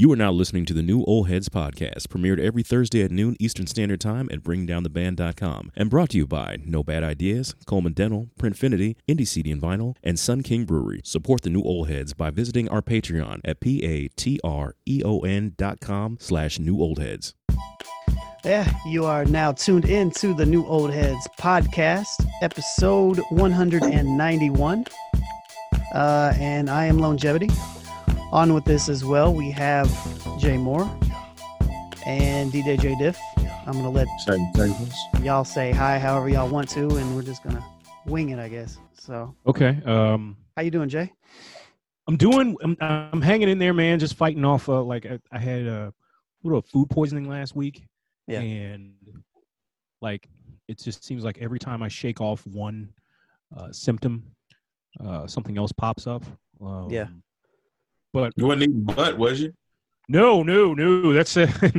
You are now listening to the New Old Heads podcast, premiered every Thursday at noon Eastern Standard Time at BringDownTheBand.com, and brought to you by No Bad Ideas, Coleman Dental, Printfinity, Indie CD and Vinyl, and Sun King Brewery. Support the New Old Heads by visiting our Patreon at patreon.com/newoldheads. Yeah, you are now tuned in to the New Old Heads podcast, episode 191. And I am Longevity. On with this as well, we have Jay Moore and DJ J Diff. I'm going to let y'all say hi however y'all want to, and we're just going to wing it, I guess. So okay. How you doing, Jay? I'm hanging in there, man, just fighting off I had a little food poisoning last week. Yeah. And it just seems like every time I shake off one symptom, something else pops up. Yeah. But you wasn't eating butt, was you? No. That's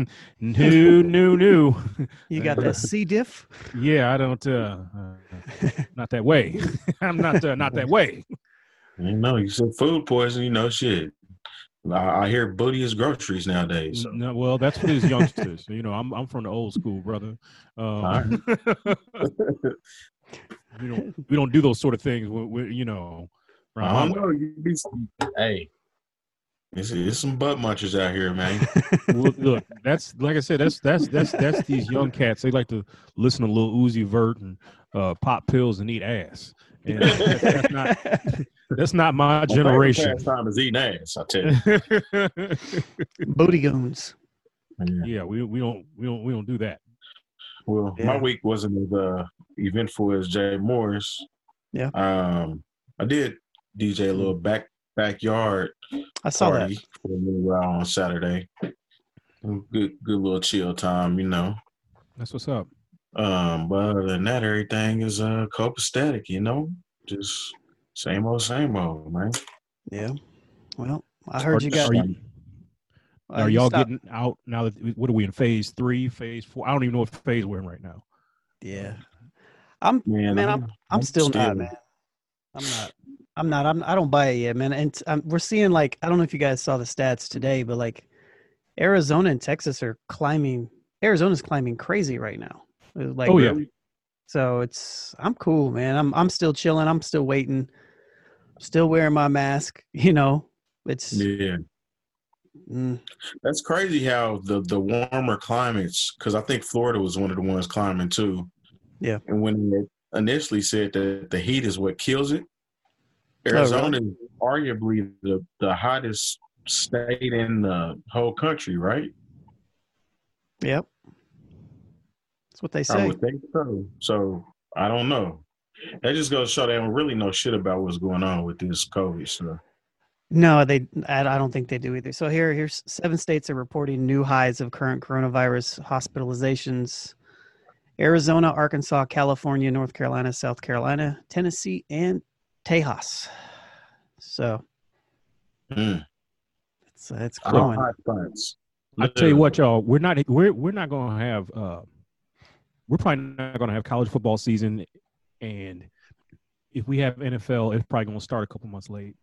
no. You got that C diff? Yeah, I don't. Not that way. I'm not that way. You said food poisoning. Shit. I hear booty is groceries nowadays. So. No, well, that's for these youngsters. I'm from the old school, brother. Right. we don't do those sort of things. I don't know. Hey. It's some butt munchers out here, man. Well, look, that's like I said. That's these young cats. They like to listen to Lil Uzi Vert and pop pills and eat ass. And that's not my generation. Time is eating ass, I tell you. Booty goons. Yeah, we don't do that. Well, my week wasn't as eventful as Jay Moore's. Yeah. I did DJ a little backyard I saw party that for a little while on Saturday. Good little chill time, That's what's up. But other than that, everything is copacetic, just same old, man. Yeah. Well, I heard you got. Are y'all getting out now? What are we in phase 3, phase 4? I don't even know what phase we're in right now. Yeah. I'm still not, man. I'm not. I don't buy it yet, man. And we're seeing I don't know if you guys saw the stats today, but Arizona and Texas are climbing. Arizona's climbing crazy right now. Oh yeah. So I'm cool, man. I'm still chilling. I'm still waiting. Still wearing my mask. It's yeah. That's crazy how the warmer climates. Because I think Florida was one of the ones climbing too. Yeah. And when they initially said that the heat is what kills it. Arizona is arguably the hottest state in the whole country, right? Yep. That's what they say. I would think so. So, I don't know. That just goes to show they don't really know shit about what's going on with this COVID stuff. No, I don't think they do either. So here's 7 states are reporting new highs of current coronavirus hospitalizations. Arizona, Arkansas, California, North Carolina, South Carolina, Tennessee, and Tejas. So it's growing. I tell you what, y'all, we're not going to have we're probably not going to have college football season, and if we have NFL, it's probably going to start a couple months late.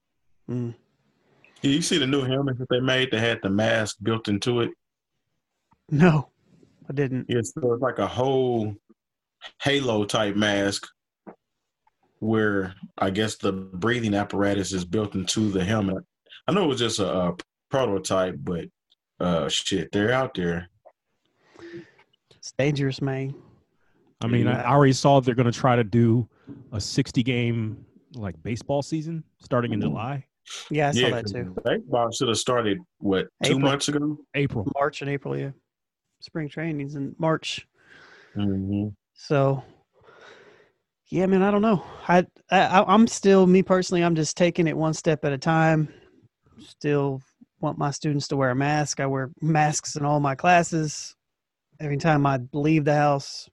You see the new helmet that they made that had the mask built into it? No, I didn't. It's like a whole halo type mask where I guess the breathing apparatus is built into the helmet. I know it was just a prototype, but they're out there. It's dangerous, man. I mean, I already saw they're going to try to do a 60-game baseball season starting in July. Yeah, I saw that too. Baseball should have started, 2 months ago? March and April, yeah. Spring training's in March. Mm-hmm. So, yeah, man, I don't know. I'm still, me personally, I'm just taking it one step at a time. Still want my students to wear a mask. I wear masks in all my classes every time I leave the house,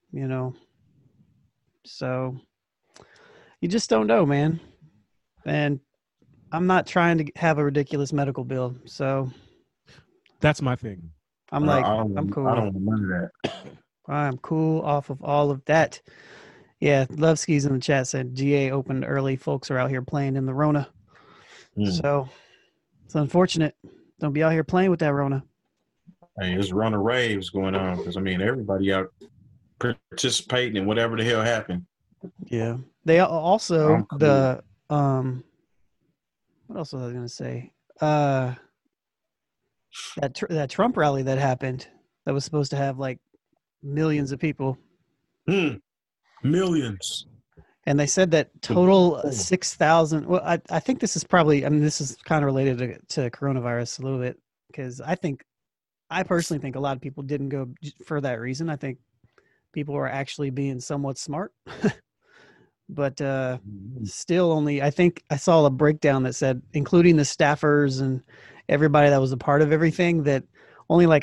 So, you just don't know, man. And I'm not trying to have a ridiculous medical bill, so. That's my thing. I'm I'm cool. I don't remember that. I'm cool off of all of that. Yeah, Love Skis in the chat said GA opened early. Folks are out here playing in the Rona. So it's unfortunate. Don't be out here playing with that Rona. Hey, there's Rona raves going on because everybody out participating in whatever the hell happened. Yeah. They also I'm cool. what else was I going to say? That Trump rally that happened that was supposed to have like millions of people. Millions. And they said that total 6,000. Well, I think this is probably, this is kind of related to coronavirus a little bit because I personally think a lot of people didn't go for that reason. I think people were actually being somewhat smart. But still only, I think I saw a breakdown that said, including the staffers and everybody that was a part of everything, that only like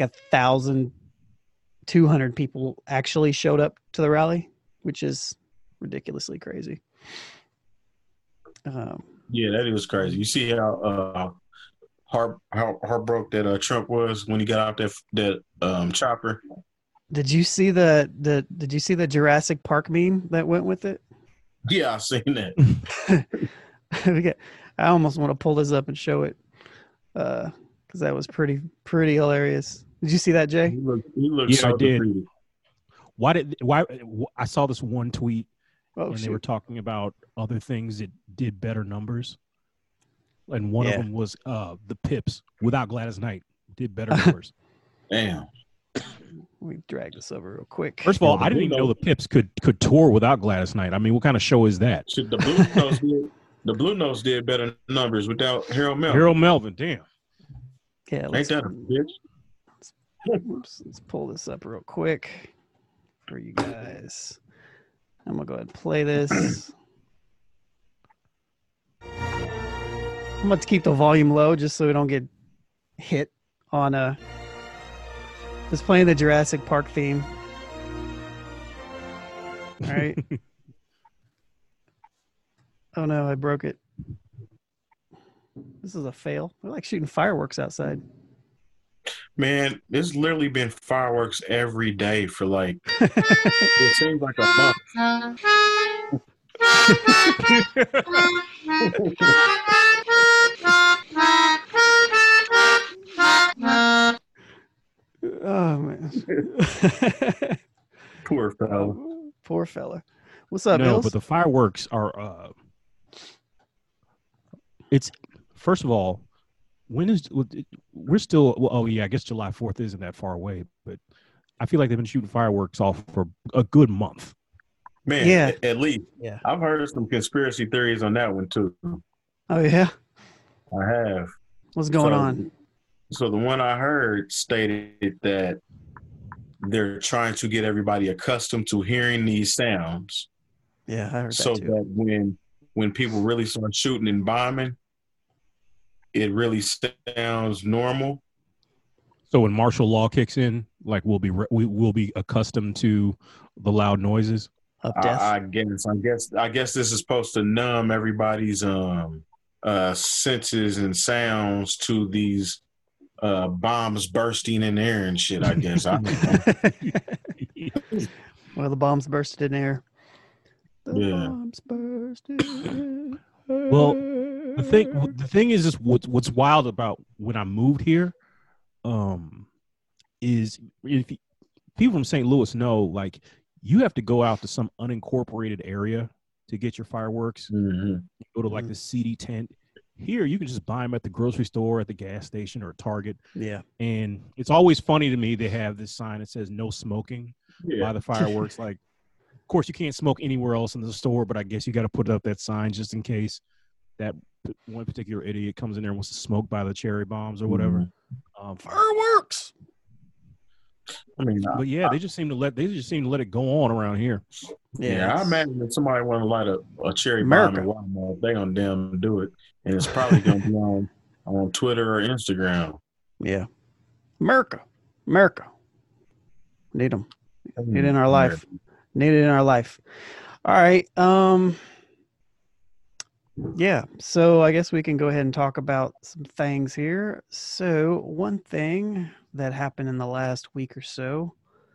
1,200 people actually showed up to the rally, which is ridiculously crazy. Yeah, that is crazy. You see how heartbroken that Trump was when he got out that chopper. Did you see the Jurassic Park meme that went with it? Yeah, I seen that. I almost want to pull this up and show it because that was pretty hilarious. Did you see that, Jay? He looked so I did. defeated. Why I saw this one tweet and shoot. they were talking about other things that did better numbers. And one of them was the Pips without Gladys Knight did better numbers. Damn. Let me drag this over real quick. First of all, I didn't even know the Pips could tour without Gladys Knight. What kind of show is that? The Blue Notes did better numbers without Harold Melvin. Harold Melvin, damn. Yeah, ain't that a bitch? Let's pull this up real quick for you guys. I'm gonna go ahead and play this. I'm going to keep the volume low just so we don't get hit on just playing the Jurassic Park theme. All right. Oh no, I broke it. This is a fail. We're like shooting fireworks outside. Man, there's literally been fireworks every day for like it seems like a month. Oh man. Poor fella. Poor fella. What's up, No, Bills? but the fireworks are it's first of all, we're still I guess July 4th isn't that far away, but I feel like they've been shooting fireworks off for a good month. Man, yeah. At least. Yeah. I've heard some conspiracy theories on that one too. Oh yeah? I have. What's going on? So the one I heard stated that they're trying to get everybody accustomed to hearing these sounds. Yeah, I heard that so too. that when people really start shooting and bombing, it really sounds normal. So when martial law kicks in, like we will be accustomed to the loud noises. Of death. I guess this is supposed to numb everybody's senses and sounds to these bombs bursting in the air and shit. I guess. Well, the bombs bursted in air. Bombs bursted. Well, the thing is what's wild about when I moved here, is if people from St. Louis know, like, you have to go out to some unincorporated area to get your fireworks. Mm-hmm. You go to like the CD tent. Here, you can just buy them at the grocery store, at the gas station, or Target. Yeah. And it's always funny to me they have this sign that says no smoking by the fireworks. Like, of course, you can't smoke anywhere else in the store, but I guess you got to put up that sign just in case that one particular idiot comes in there and wants to smoke by the cherry bombs or whatever. Fireworks. But yeah, they just seem to let it go on around here. Yeah, I imagine if somebody want to light a cherry bomb in Walmart, they gonna damn do it, and it's probably gonna be on Twitter or Instagram. Yeah, America, need them. Need it in our life. Need it in our life. All right. Yeah. So I guess we can go ahead and talk about some things here. So one thing that happened in the last week or so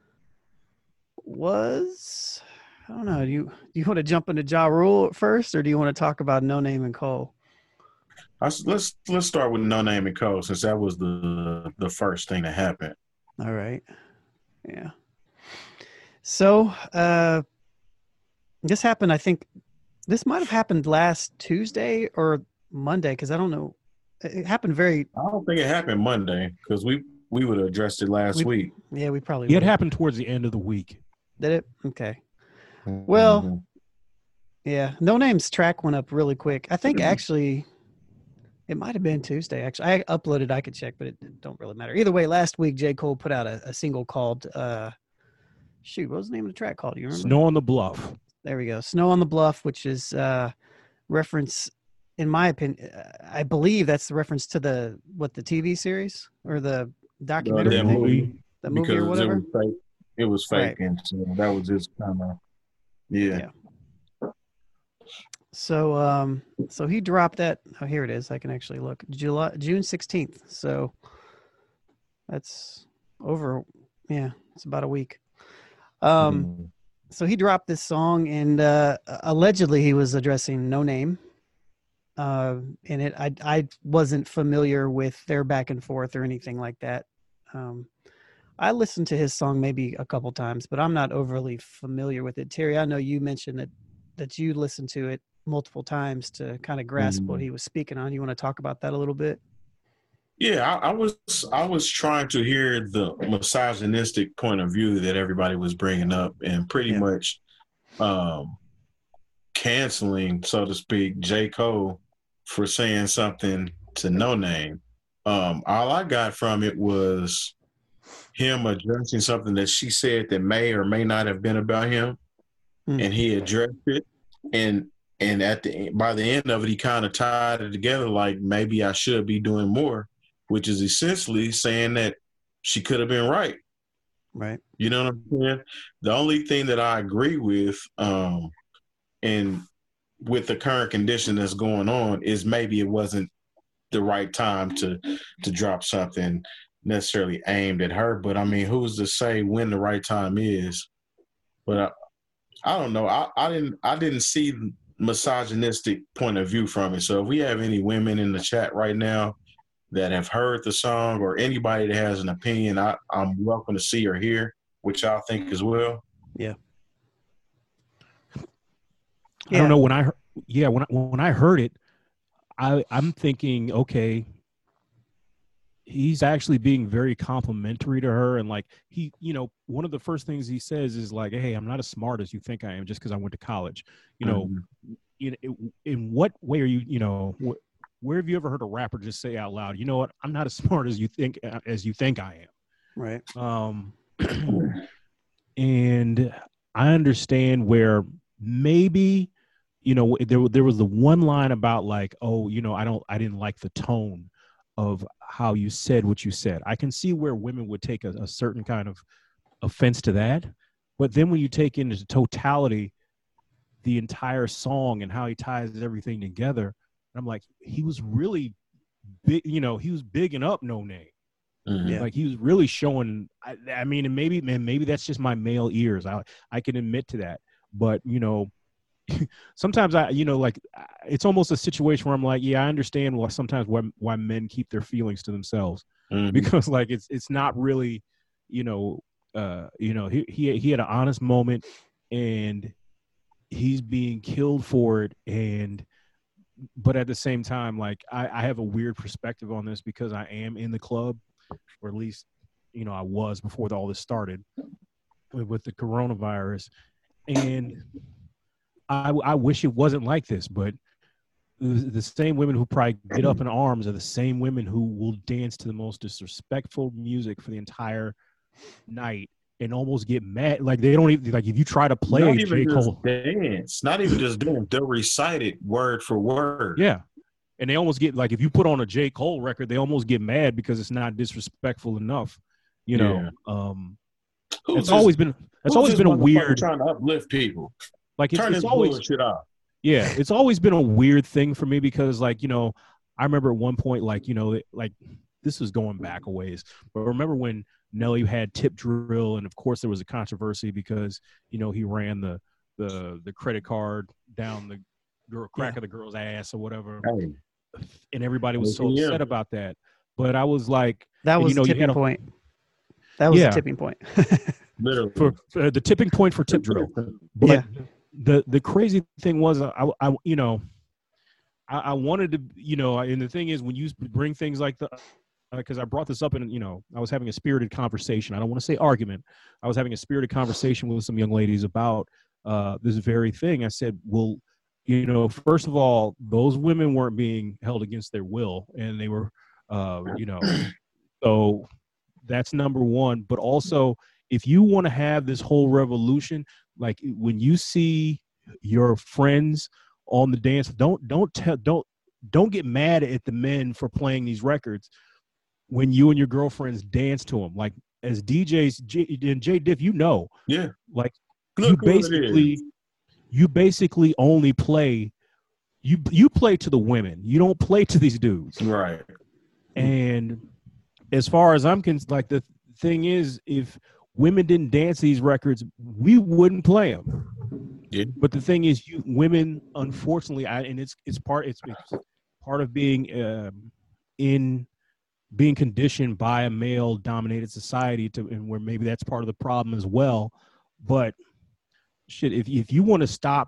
was, I don't know, do you want to jump into Ja Rule first, or do you want to talk about No Name and Cole? Let's start with No Name and Cole, since that was the first thing that happened. All right. Yeah. So this happened, I think this might have happened last Tuesday or Monday, because I don't know. It happened I don't think it happened Monday, because we would have addressed it last week. Yeah, we probably It would. happened towards the end of the week. Did it? Okay. Mm-hmm. Well, yeah. No Name's track went up really quick. I think actually it might have been Tuesday. Actually, I uploaded. I could check, but it don't really matter. Either way, last week J. Cole put out a single called shoot, what was the name of the track called? Do you remember? Snow on the Bluff. There we go. Snow on the Bluff, which is reference, in my opinion, I believe that's the reference to the TV series or the documentary, the movie or whatever. It was fake, Right. and so that was just kind of yeah. So so he dropped that. Oh, here it is. I can actually look. June 16th. So that's over. Yeah, it's about a week. So he dropped this song, and allegedly he was addressing No Name. And I wasn't familiar with their back and forth or anything like that. I listened to his song maybe a couple times, but I'm not overly familiar with it. Terry, I know you mentioned that you listened to it multiple times to kind of grasp what he was speaking on. You want to talk about that a little bit? Yeah, I was trying to hear the misogynistic point of view that everybody was bringing up, and pretty much canceling, so to speak, J. Cole for saying something to No Name. All I got from it was him addressing something that she said that may or may not have been about him, and he addressed it, and by the end of it, he kind of tied it together like maybe I should be doing more, which is essentially saying that she could have been right. Right. You know what I'm saying? The only thing that I agree with, and with the current condition that's going on, is maybe it wasn't the right time to drop something necessarily aimed at her. But I mean, who's to say when the right time is? But I don't know. I didn't see misogynistic point of view from it. So if we have any women in the chat right now that have heard the song, or anybody that has an opinion, I'm welcome to see or hear what y'all think as well. Yeah. I don't know, when I heard it, I'm thinking, okay, he's actually being very complimentary to her, and like he, one of the first things he says is like, "Hey, I'm not as smart as you think I am just because I went to college." In what way are you? Where have you ever heard a rapper just say out loud, "You know what? I'm not as smart as you think I am." Right. And I understand where maybe, there was the one line about like, oh, I didn't like the tone of how you said what you said. I can see where women would take a certain kind of offense to that. But then when you take into totality the entire song and how he ties everything together, I'm like, he was really big, he was bigging up No Name. Yeah. Like he was really showing, I mean, and maybe that's just my male ears. I can admit to that. But, sometimes it's almost a situation where I'm like, yeah, I understand why men keep their feelings to themselves, because like it's not really, he had an honest moment, and he's being killed for it. But at the same time, like I have a weird perspective on this because I am in the club, or at least, I was before all this started with the coronavirus, and I wish it wasn't like this, but the same women who probably get up in arms are the same women who will dance to the most disrespectful music for the entire night and almost get mad. Like they don't even, like if you try to play J. Cole dance, not even just dance, they'll recite it word for word. Yeah. And they almost get, like, if you put on a J. Cole record, they almost get mad because it's not disrespectful enough. It's always been a weird, trying to uplift people. Like it's always shit off. Yeah, it's always been a weird thing for me because, like, I remember at one point, like, like this was going back a ways, but I remember when Nelly had Tip Drill, and of course there was a controversy because he ran the credit card down the crack of the girl's ass or whatever. Hey, and everybody was so Yeah. upset about that. But I was like, That and, was the you tipping had point. That was Yeah. the tipping point. Literally. for the tipping point for tip drill. But the crazy thing was, I wanted to, and the thing is, when you bring things like because I brought this up and, I was having a spirited conversation. I don't want to say argument. I was having a spirited conversation with some young ladies about this very thing. I said, well, first of all, those women weren't being held against their will, and they were, so that's number one. But also, if you want to have this whole revolution, like when you see your friends on the dance, don't get mad at the men for playing these records when you and your girlfriends dance to them. Like as DJs, and J Diff, Yeah. like Look who it is. you basically only play. You play to the women. You don't play to these dudes. Right. And as far as I'm concerned, like the thing is, if women didn't dance these records, we wouldn't play them. Yeah. But the thing is, women, unfortunately, it's part of being in being conditioned by a male-dominated society and where maybe that's part of the problem as well. But shit, if you want to stop,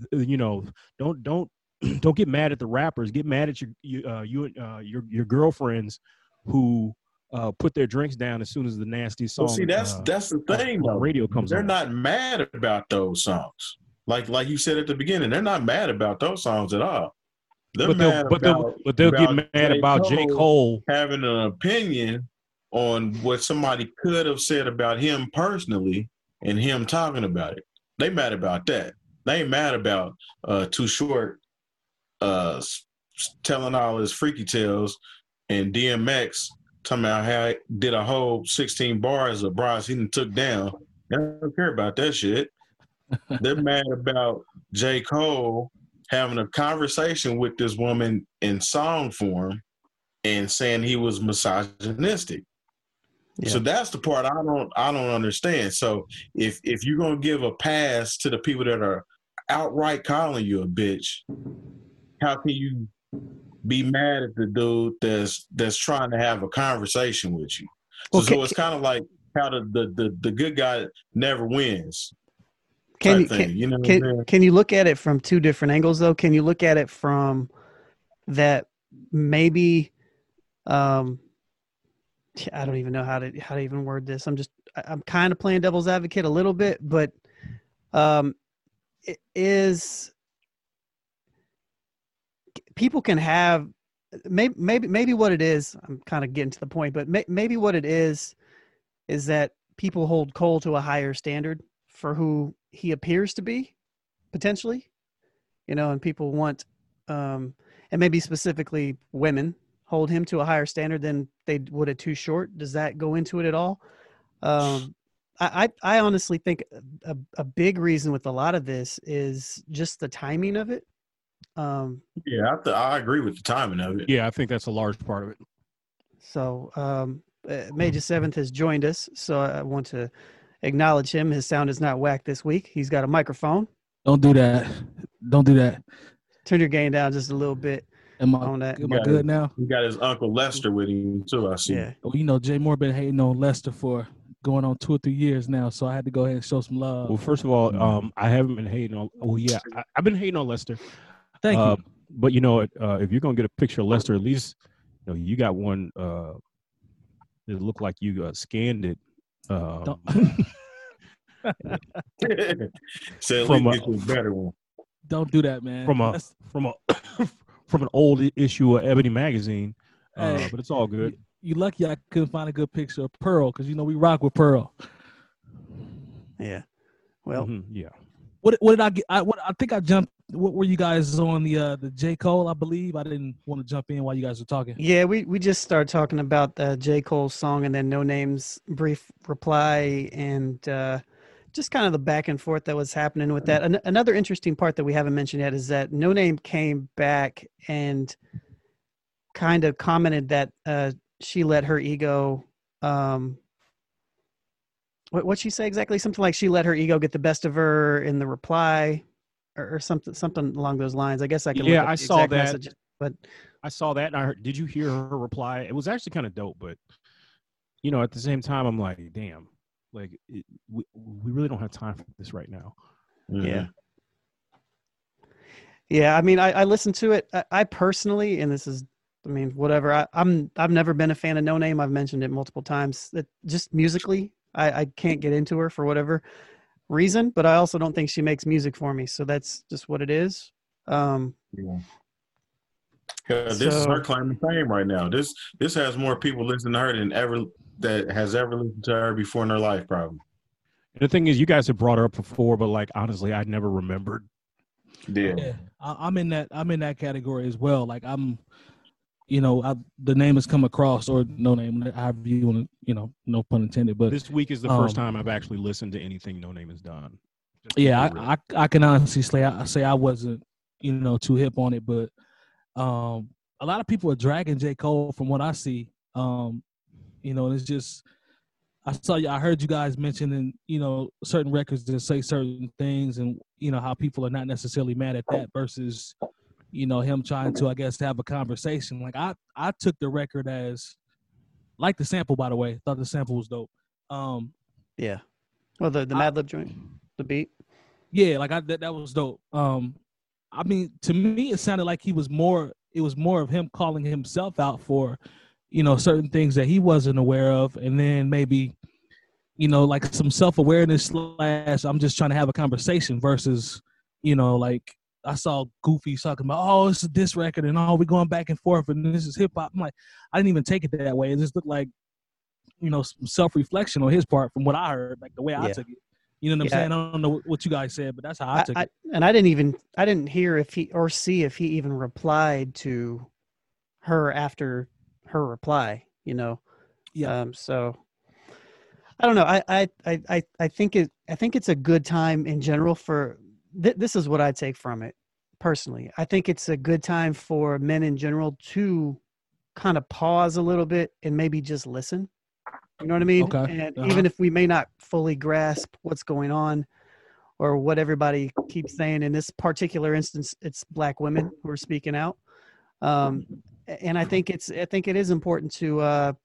don't get mad at the rappers. Get mad at your girlfriends who put their drinks down as soon as the nasty song. Well, see, that's the thing, though. Radio comes They're on. not mad about those songs. Like you said at the beginning, they're not mad about those songs at all. They'll get mad about J. Cole having an opinion on what somebody could have said about him personally and him talking about it. They mad about that. They ain't mad about Too Short telling all his freaky tales and DMX talking about how he did a whole 16 bars of bras he done took down. They don't care about that shit. They're mad about J. Cole having a conversation with this woman in song form and saying he was misogynistic. Yeah. So that's the part I don't understand. So if you're gonna give a pass to the people that are outright calling you a bitch, how can you be mad at the dude that's trying to have a conversation with you? So it's kind of like how the good guy never wins. Can you look at it from two different angles though? Can you look at it from that maybe I don't even know how to even word this. I'm kind of playing devil's advocate a little bit, but it is people can have maybe what it is. I'm kind of getting to the point, but maybe what it is that people hold Cole to a higher standard for who he appears to be, potentially, and people want, and maybe specifically women hold him to a higher standard than they would a Too Short. Does that go into it at all? I honestly think a big reason with a lot of this is just the timing of it. Yeah, I agree with the timing of it. Yeah, I think that's a large part of it. So Major 7th has joined us, so I want to acknowledge him. His sound is not whacked this week. He's got a microphone. Don't do that. Turn your gain down just a little bit. Am I good now? He got his Uncle Lester with him too, I see. Yeah. Well, Jay Moore been hating on Lester for going on 2 or 3 years now, so I had to go ahead and show some love. Well, first of all, I haven't been hating on. Well, yeah, I've been hating on Lester. Thank you. But if you're gonna get a picture of Lester, at least you got one that looked like you scanned it. So from a better one. Don't do that, man. From an old issue of Ebony magazine, but it's all good. You lucky I couldn't find a good picture of Pearl because we rock with Pearl. Yeah. Well. Yeah. What did I get? I think I jumped. What were you guys on the J. Cole? I believe I didn't want to jump in while you guys were talking. Yeah, we just started talking about the J. Cole song and then No Name's brief reply and just kind of the back and forth that was happening with that. Another interesting part that we haven't mentioned yet is that No Name came back and kind of commented that she let her ego. What'd she say exactly? Something like she let her ego get the best of her in the reply, or something along those lines. I guess I can. Yeah, I saw that. But I saw that, and I heard, did you hear her reply? It was actually kind of dope, but at the same time, I'm like, damn, like we really don't have time for this right now. Yeah. Yeah, I mean, I listened to it. I personally, and this is, I mean, whatever. I've never been a fan of No Name. I've mentioned it multiple times. That just musically, I can't get into her for whatever reason. But I also don't think she makes music for me. So that's just what it is. This is her claim to fame right now. This has more people listening to her than ever that has ever listened to her before in their life, probably. And the thing is, you guys have brought her up before, but like honestly, I never remembered. Yeah, I'm in that category as well. Like I'm, the name has come across, or No Name, however you want to, no pun intended. But this week is the first time I've actually listened to anything No Name has done. Yeah, I can honestly say I wasn't, too hip on it, but a lot of people are dragging J. Cole from what I see. And it's just I heard you guys mentioning, certain records that say certain things, and how people are not necessarily mad at that versus, him trying to, I guess, have a conversation. Like I took the record as, like the sample, by the way, thought the sample was dope. Yeah. Well, the Madlib joint, the beat. Yeah, like that was dope. I mean, to me, it sounded like it was more of him calling himself out for, certain things that he wasn't aware of, and then maybe, like some self-awareness / I'm just trying to have a conversation versus, like I saw Goofy talking about, oh, it's this record and we're going back and forth and this is hip hop. I'm like, I didn't even take it that way. It just looked like, some self-reflection on his part from what I heard, like the way I took it. You know what I'm saying? I don't know what you guys said, but that's how I took it. And I didn't hear if he even replied to her after her reply, Yeah. So I don't know. I think it's a good time in general for this is what I take from it personally. I think it's a good time for men in general to kind of pause a little bit and maybe just listen. You know what I mean? Okay. And even if we may not fully grasp what's going on or what everybody keeps saying, in this particular instance, it's Black women who are speaking out. And I think it is important to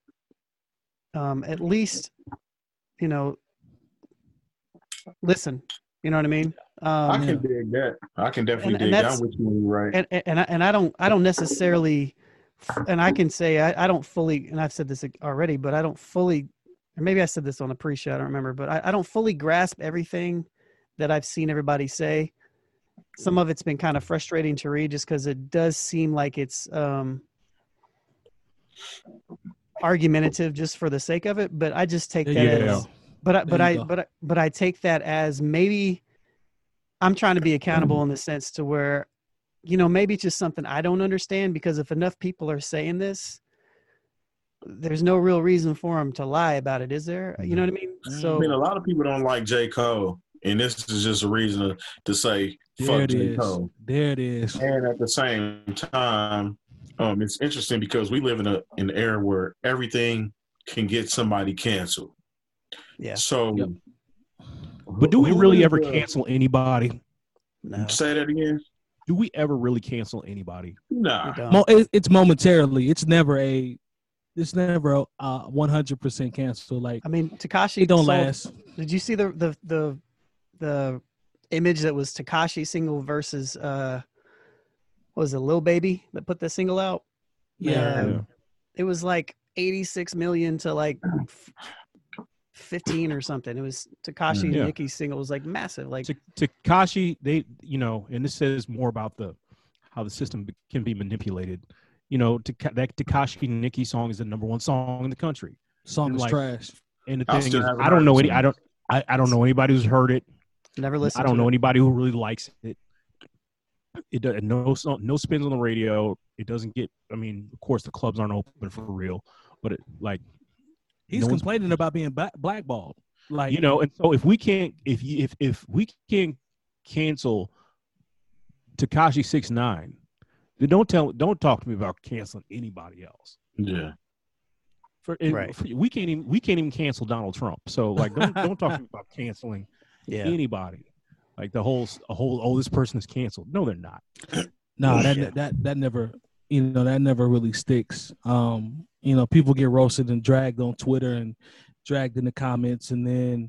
at least, listen. You know what I mean? I can dig that. I can definitely dig that with you, right? And I don't necessarily. And I can say I don't fully, and I've said this already, but I don't fully, or maybe I said this on the pre-show, I don't remember, but I don't fully grasp everything that I've seen everybody say. Some of it's been kind of frustrating to read just because it does seem like it's argumentative just for the sake of it. But I just take that as, but I take that as maybe I'm trying to be accountable in the sense to where, maybe it's just something I don't understand, because if enough people are saying this, there's no real reason for them to lie about it, is there? You know what I mean? So I mean, a lot of people don't like J. Cole, and this is just a reason to say fuck J. Cole. There it is. And at the same time, it's interesting because we live in an era where everything can get somebody canceled. Yeah. So, but do we really ever cancel anybody? No. Say that again. Do we ever really cancel anybody? Nah. It's momentarily. It's never a 100% cancel. Like, I mean, Tekashi don't last. Did you see the image that was Tekashi single versus what was it, Lil Baby that put the single out? Yeah. It was like 86 million to like 15 or something. It was Tekashi and Nicki's single was like massive. Like Tekashi, they, and this says more about how the system can be manipulated. That Tekashi and Nicki song is the #1 song in the country. Song is trash. And the thing is, I don't know know anybody who's heard it. Never listened. I don't know anybody who really likes it. It does no spins on the radio. It doesn't get. I mean, of course, the clubs aren't open for real, but he's complaining about being blackballed. Like, and so if we can't cancel Tekashi 6ix9ine, then don't talk to me about canceling anybody else. Yeah. We can't even cancel Donald Trump. So don't talk to me about canceling anybody. Like the whole this person is canceled. No, they're not. No, that never that never really sticks. People get roasted and dragged on Twitter and dragged in the comments, and then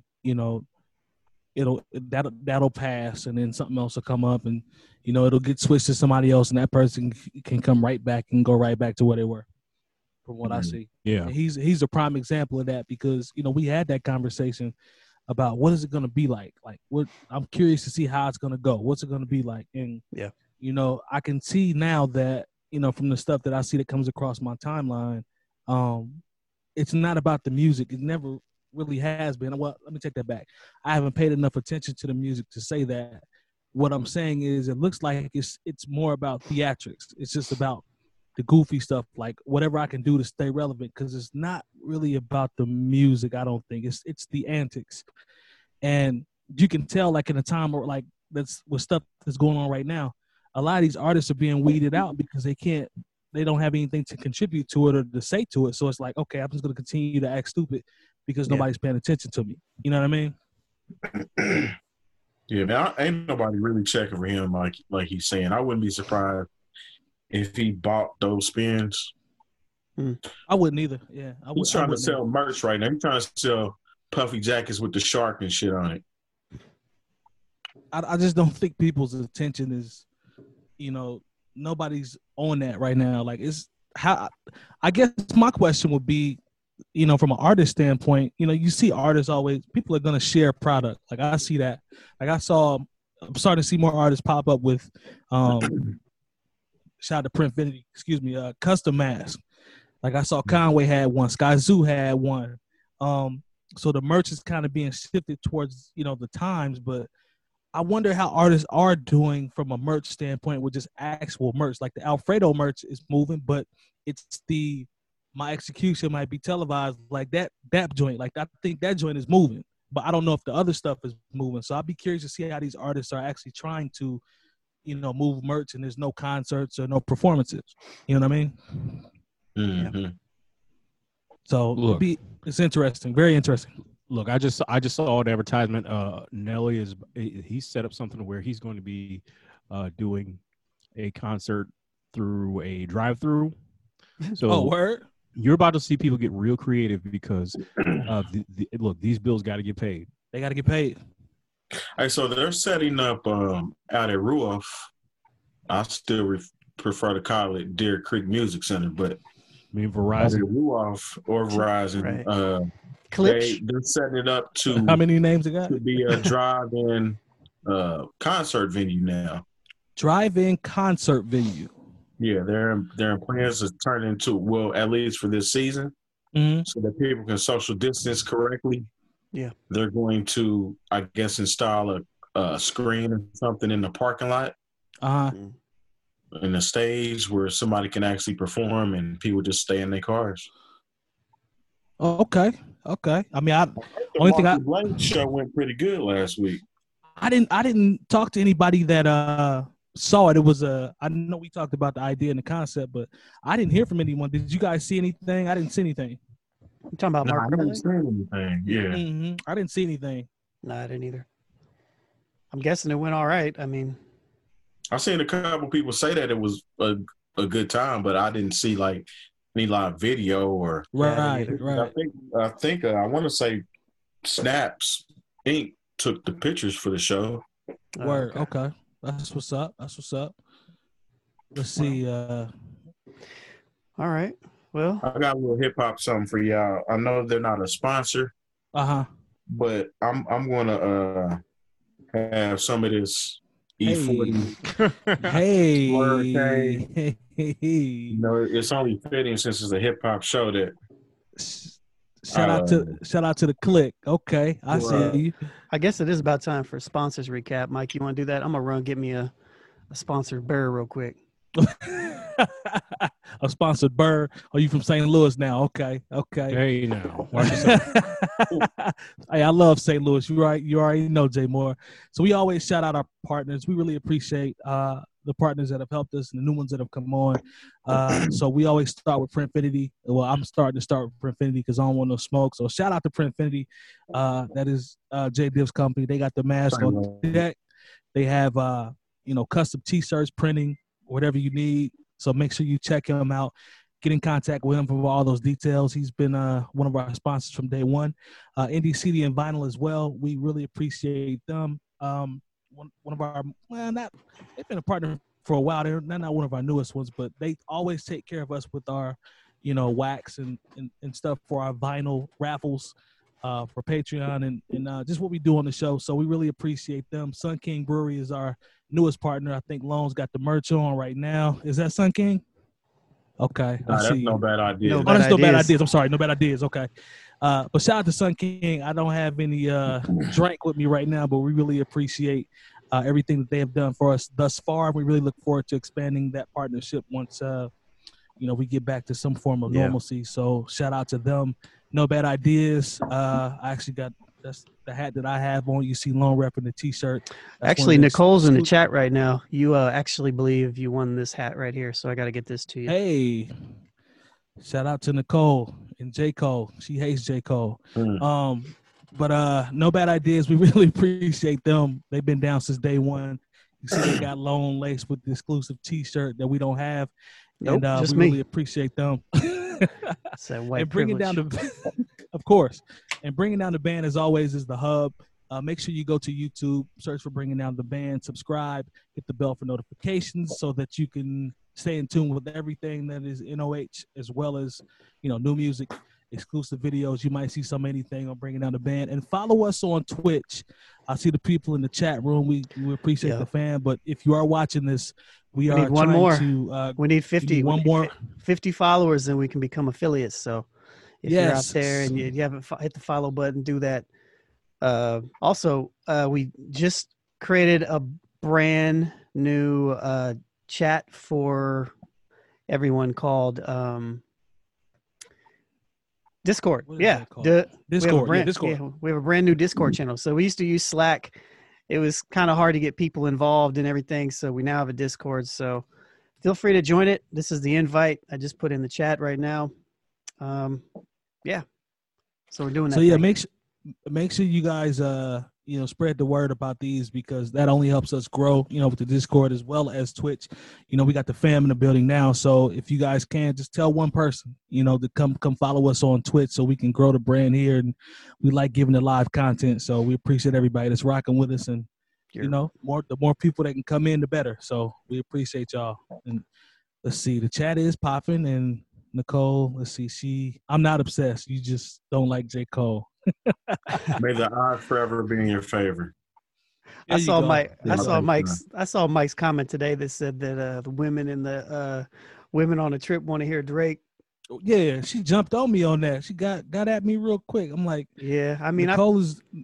that'll pass, and then something else will come up, and it'll get switched to somebody else, and that person can come right back and go right back to where they were, from what I see. Yeah, and he's a prime example of that, because we had that conversation about what is it going to be like what I'm curious to see how it's going to go, what's it going to be like, and I can see now that from the stuff that I see that comes across my timeline, it's not about the music. It never really has been. Well, let me take that back. I haven't paid enough attention to the music to say that. What I'm saying is, it looks like it's more about theatrics. It's just about the goofy stuff, like whatever I can do to stay relevant, because it's not really about the music. I don't think it's the antics, and you can tell, like in a time where like that's with stuff that's going on right now, a lot of these artists are being weeded out because they don't have anything to contribute to it or to say to it. So it's like, okay, I'm just going to continue to act stupid because nobody's paying attention to me. You know what I mean? Yeah, man, ain't nobody really checking for him like he's saying. I wouldn't be surprised if he bought those spins. I wouldn't either. Yeah, he's trying to sell merch right now. He's trying to sell puffy jackets with the shark and shit on it. I just don't think people's attention is, nobody's on that right now. Like, it's how, I guess my question would be, from an artist standpoint, you see artists always, people are going to share product. Like, I see that. Like, I'm starting to see more artists pop up with, shout out to Printfinity, custom mask. Like, I saw Conway had one, Sky Zoo had one. So the merch is kind of being shifted towards, the times, but I wonder how artists are doing from a merch standpoint with just actual merch. Like the Alfredo merch is moving, but it's my execution might be televised, like that joint. Like, I think that joint is moving, but I don't know if the other stuff is moving. So I'd be curious to see how these artists are actually trying to, move merch, and there's no concerts or no performances. You know what I mean? Mm-hmm. So it's interesting, very interesting. Look, I just saw an advertisement. Nelly he set up something where he's going to be doing a concert through a drive-through. So word. You're about to see people get real creative because look, these bills got to get paid. They got to get paid. All right, so they're setting up out at Ruoff. I still prefer to call it Deer Creek Music Center, but I mean Verizon, Ruoff or Verizon. Right. They're setting it up to how many names it got? To be a drive-in concert venue now. Drive-in concert venue. Yeah, they're in plans to turn into, well, at least for this season, so that people can social distance correctly. Yeah, they're going to, I guess, install a screen or something in the parking lot, in a stage where somebody can actually perform and people just stay in their cars. Oh, okay. I mean, Blake show went pretty good last week. I didn't talk to anybody that saw it. It was I know we talked about the idea and the concept, but I didn't hear from anyone. Did you guys see anything? I didn't see anything. You talking about Mark? I didn't see anything. Yeah. Mm-hmm. I didn't see anything. No, I didn't either. I'm guessing it went all right. I mean, I've seen a couple people say that it was a good time, but I didn't see like any live video or right. I think I want to say Snaps Inc. took the pictures for the show. Word. Okay. That's what's up. Let's see. All right. Well, I got a little hip hop something for y'all. I know they're not a sponsor, but I'm gonna have some of this E40. Hey. You know, it's only fitting since it's a hip hop show that. Shout out to the click. Okay, I see you. I guess it is about time for sponsors recap. Mike, you want to do that? I'm gonna get me a sponsored burr real quick. A sponsored burr. Are you from St. Louis now? Okay. Hey, now. Watch yourself. Hey, I love St. Louis. You already know, Jay Moore. So we always shout out our partners. We really appreciate the partners that have helped us and the new ones that have come on. So we always start with Printfinity. Well, I'm starting to start with Printfinity because I don't want no smoke. So shout out to Printfinity. That is Jay Div's company. They got the mask on deck. They have custom T-shirts, printing, whatever you need. So make sure you check him out. Get in contact with him for all those details. He's been one of our sponsors from day one. Indie CD and Vinyl as well. We really appreciate them. One of our, they've been a partner for a while. They're not one of our newest ones, but they always take care of us with our, wax and stuff for our vinyl raffles for Patreon and just what we do on the show. So we really appreciate them. Sun King Brewery is our newest partner. I think Lone's got the merch on right now. Is that Sun King? Okay. That's no bad idea. That's no bad ideas. I'm sorry. No bad ideas. Okay. But shout out to Sun King. I don't have any drink with me right now, but we really appreciate everything that they have done for us thus far. We really look forward to expanding that partnership once, we get back to some form of normalcy. So shout out to them. No bad ideas. I actually got that's the hat that I have on. You see Lone repping the T-shirt. Actually, Nicole's in the chat right now. You actually believe you won this hat right here, so I got to get this to you. Hey, shout out to Nicole and J. Cole. She hates J. Cole. But no bad ideas. We really appreciate them. They've been down since day one. You see they got Lone laced with the exclusive T-shirt that we don't have. Nope, and just we me. really appreciate them. It's that white and bringing privilege. down of course, and bringing down the band as always is the hub. Make sure you go to YouTube, search for Bringing Down the Band, subscribe, hit the bell for notifications so that you can stay in tune with everything that is NOH, as well as new music, exclusive videos. You might see anything on Bringing Down the Band, and follow us on Twitch. I see the people in the chat room. We appreciate the fan, but if you are watching this, we are need one trying more. to. We need 50. One more. 50 followers, and we can become affiliates. So if you're out Yes. there and you haven't hit the follow button, do that. Also, we just created a brand new chat for everyone called Discord. What is Yeah, that called? Discord. Discord. Yeah, we have a brand new Discord channel. So we used to use Slack. It was kind of hard to get people involved and everything. So we now have a Discord. So feel free to join it. This is the invite I just put in the chat right now. Yeah. So we're doing that. So yeah, thing. make sure you guys spread the word about these, because that only helps us grow, with the Discord as well as Twitch. We got the fam in the building now. So if you guys can, just tell one person, to come follow us on Twitch so we can grow the brand here. And we like giving the live content. So we appreciate everybody that's rocking with us. And, the more people that can come in, the better. So we appreciate y'all. And let's see, the chat is popping. And Nicole, let's see, I'm not obsessed. You just don't like J. Cole. May the odds forever be in your favor. I saw Mike's Mike's comment today that said that the women in the women on the trip want to hear Drake. Yeah, she jumped on me on that. She got at me real quick. I'm like, yeah, I mean, Nicole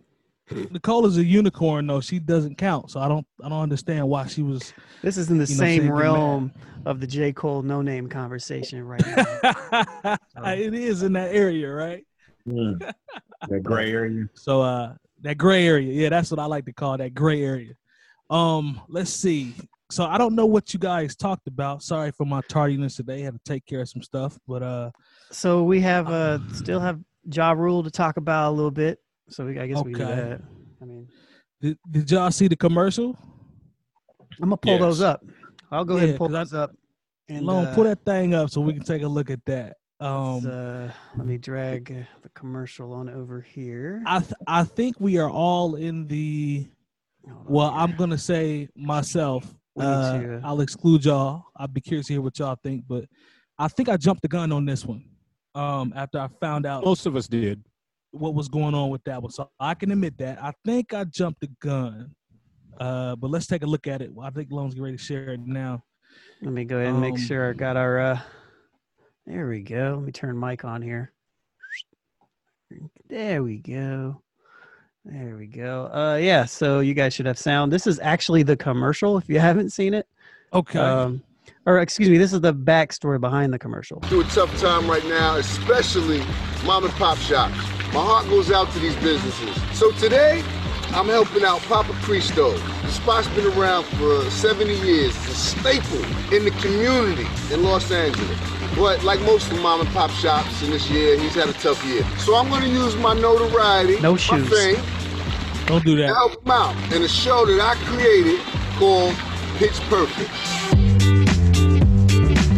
is a unicorn though. She doesn't count, so I don't understand why she was. This is in the same realm of the J. Cole No Name conversation right now. It is in that area, right? That gray area. So that gray area, yeah, that's what I like to call that gray area. Let's see. So I don't know what you guys talked about. Sorry for my tardiness today. I had to take care of some stuff, but so we have still have Ja Rule to talk about a little bit. So I guess we do that. I mean, did y'all see the commercial? I'm gonna pull those up. I'll go ahead and pull those up. And pull that thing up so we can take a look at that. Let me drag the commercial on over here. I think we are all in the. Well, I'm gonna say myself. I'll exclude y'all. I'll be curious to hear what y'all think, but I think I jumped the gun on this one. After I found out Most of us did. what was going on with that one, so I can admit that I think I jumped the gun. But let's take a look at it. I think Lone's getting ready to share it now. Let me go ahead and make sure I got our. There we go. Let me turn mic on here. There we go. There we go. Yeah, so you guys should have sound. This is actually the commercial if you haven't seen it. Okay. Or excuse me, this is the backstory behind the commercial. Through a tough time right now, especially mom and pop shops. My heart goes out to these businesses. So today, I'm helping out Papa Cristo. The spot's been around for 70 years. It's a staple in the community in Los Angeles. But like most of mom and pop shops in this year, he's had a tough year. So I'm going to use my notoriety, my fame, Don't do to that. help him out in a show that I created called Pitch Perfect.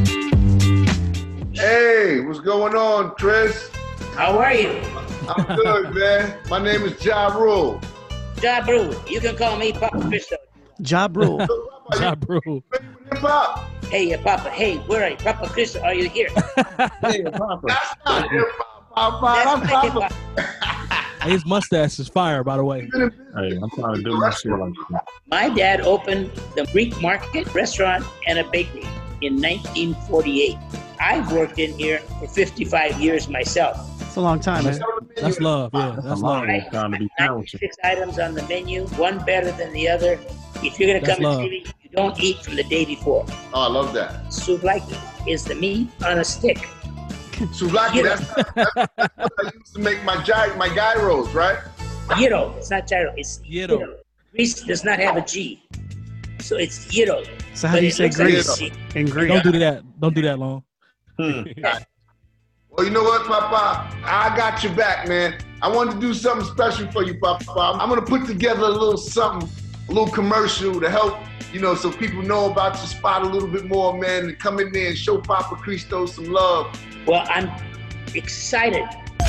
Hey, what's going on, Chris? How are you? I'm good, man. My name is Ja Rule. Ja Rule. You can call me Papa Cristo. Job rule. Ja Rule. Hip hop. Hey, Papa. Hey, where are you? Papa Cristo, are you here? Hey, Papa. That's not hip hop, Papa. That's I'm my Papa. hip-hop. His mustache is fire, by the way. Hey, I'm trying to do my shit like that. My dad opened the Greek Market restaurant and a bakery in 1948. I've worked in here for 55 years myself. It's a long time, man. That's love. Yeah, That's a that's long love. time to be sandwiching. 96 items on the menu, one better than the other. If you're going to That's come and love. see me, you don't eat from the day before. Oh, I love that. Souvlaki is the meat on a stick. Souvlaki, that's what I used to make my gyros, right? Gyro. It's not gyro. It's Gyro. gyro. Greece does not have a G. So it's gyro. So how But do you it say looks like a Greece? G. In Greece. Don't do that. Don't do that, Long. Well, you know what, Papa? I got your back, man. I wanted to do something special for you, Papa. I'm going to put together a little something, a little commercial to help, so people know about your spot a little bit more, man, and come in there and show Papa Cristo some love. Well, I'm excited.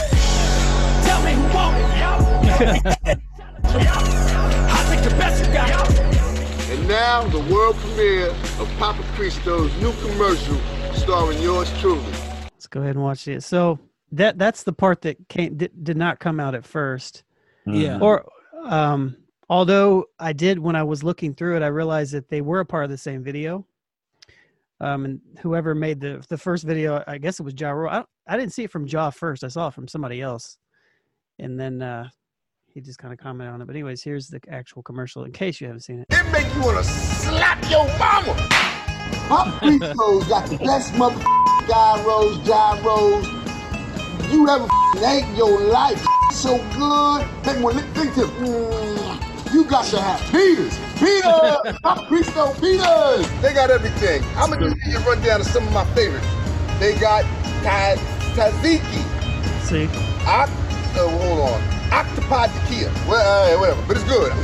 And now, the world premiere of Papa Cristo's new commercial starring yours truly. Let's go ahead and watch it. So that's the part that did not come out at first. Yeah. Or although I did, when I was looking through it, I realized that they were a part of the same video. And whoever made the first video, I guess it was Ja Rule. I didn't see it from Ja first. I saw it from somebody else. And then he just kind of commented on it. But anyways, here's the actual commercial in case you haven't seen it. It make you want to slap your mama. Papa Cristo's got the best motherfucking gyros you ever ate in your life. So good. Make me want to think to you got to have Peters. Peters! Papa Cristo Peters! They got everything. I'm going to just give you a rundown of some of my favorites. They got tzatziki. See? Hold on. Octopi tequila. Well, whatever. But it's good.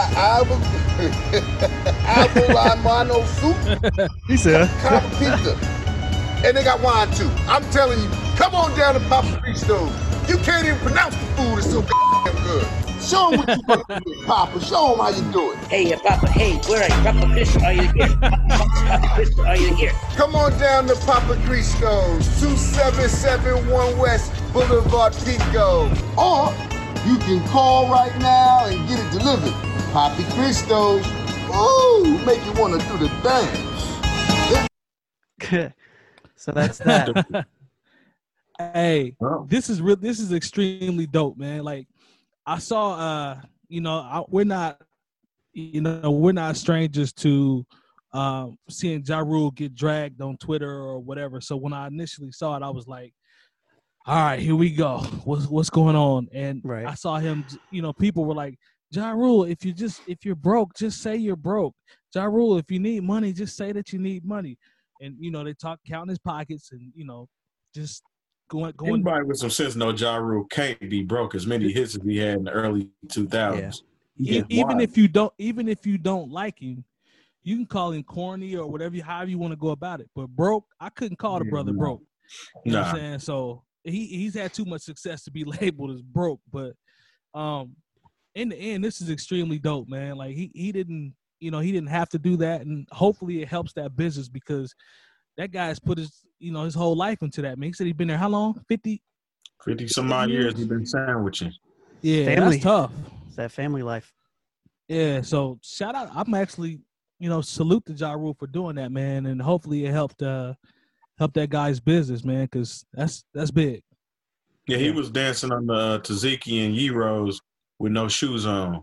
Albolamano soup. He said. Copper pizza. And they got wine too. I'm telling you, come on down to Papa Cristo's. You can't even pronounce the food. It's so damn good. Show them what you want to do, Papa. Show them how you do it. Hey, Papa. Hey, where are you? Papa Cristo, are you here? Papa Cristo, are you here? Come on down to Papa Cristo's, 2771 West Boulevard, Pico. Or you can call right now and get it delivered. Papa Cristo's. Ooh, make you want to do the dance. So that's that. Hey, Wow. this is extremely dope, man. Like I saw, we're not strangers to seeing Ja Rule get dragged on Twitter or whatever. So when I initially saw it, I was like, all right, here we go. What's going on? And Right. I saw him, people were like, Ja Rule, if you're broke, just say you're broke. Ja Rule, if you need money, just say that you need money. And, they talk counting his pockets and, just going. Anybody with some sense know Ja Rule can't be broke as many hits as he had in the early 2000s. Yeah. Even if you don't like him, you can call him corny or however you want to go about it. But broke, I couldn't call the brother broke. You know what I'm saying? So he's had too much success to be labeled as broke. But in the end, this is extremely dope, man. Like he didn't have to do that, and hopefully it helps that business because that guy's put his whole life into that. Man, he said he's been there how long? 50 some odd years he's been sandwiching. Yeah, Family. that's tough. It's that family life. Yeah, so shout out. I'm actually, salute to Ja Rule for doing that, man, and hopefully it helped that guy's business, man, because that's big. Yeah, he was dancing on the tzatziki and gyros with no shoes on.